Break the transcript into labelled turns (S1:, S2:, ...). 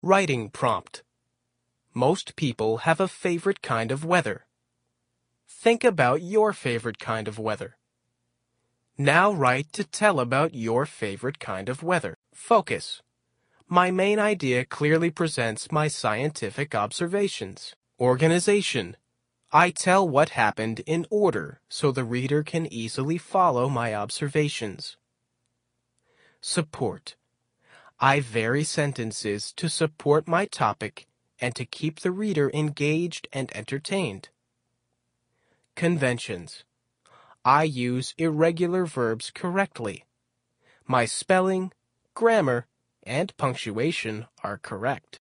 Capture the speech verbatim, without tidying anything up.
S1: Writing prompt. Most people have a favorite kind of weather. Think about your favorite kind of weather. Now write to tell about your favorite kind of weather. Focus. My main idea clearly presents my scientific observations. Organization. I tell what happened in order so the reader can easily follow my observations. Support. I vary sentences to support my topic and to keep the reader engaged and entertained. Conventions. I use irregular verbs correctly. My spelling, grammar, and punctuation are correct.